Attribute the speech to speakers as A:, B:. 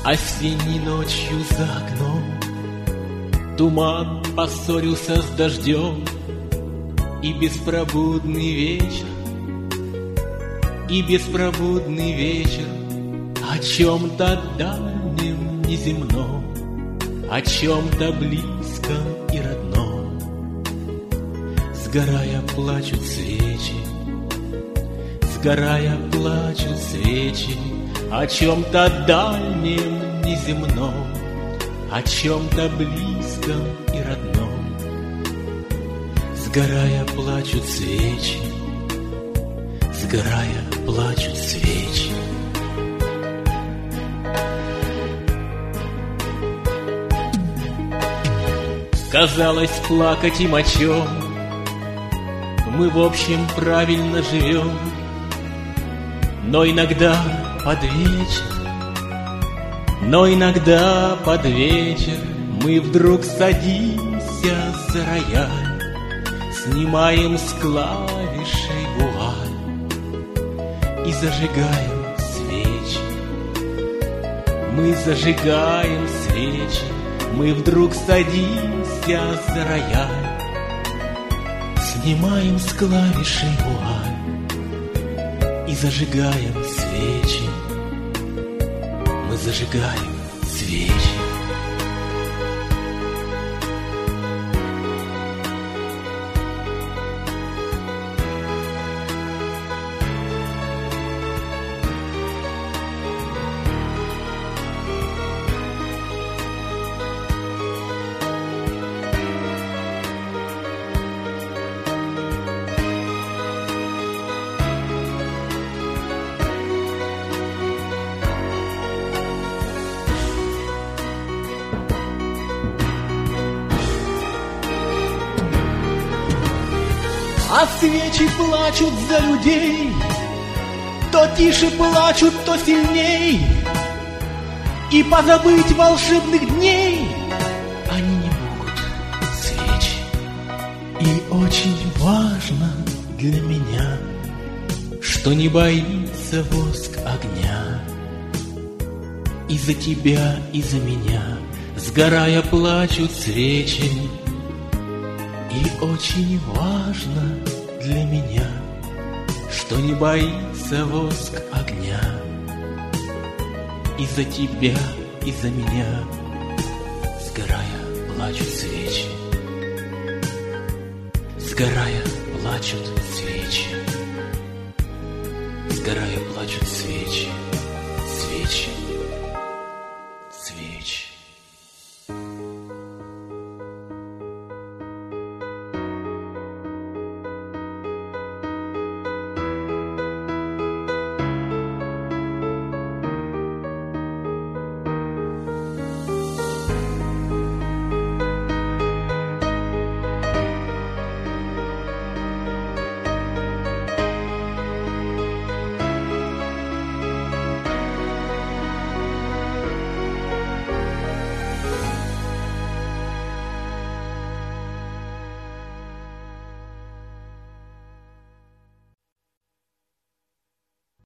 A: Осенней ночью за окном туман поссорился с дождем, и беспробудный вечер, и беспробудный вечер о чем-то дальнем неземном, о чем-то близком и родном. Сгорая плачут свечи, сгорая плачут свечи о чем-то дальнем неземном, о чем-то близком и родном. Сгорая плачут свечи, сгорая плачут свечи. Казалось, плакать им о чем, мы в общем правильно живем, но иногда под вечер, но иногда под вечер мы вдруг садимся за рояль, снимаем с клавишей вуаль и зажигаем свечи. Мы зажигаем свечи, мы вдруг садимся за рояль, снимаем с клавишей вуаль и зажигаем свечи. Мы зажигаем свечи. А свечи плачут за людей, то тише плачут, то сильней, и позабыть волшебных дней они не могут, свечи. И очень важно для меня, что не боится воск огня. И за тебя, и за меня, сгорая, плачут свечи. И очень важно для меня, что не боится воск огня. И за тебя, и за меня, сгорая, плачут свечи. Сгорая, плачут свечи. Сгорая, плачут свечи, свечи.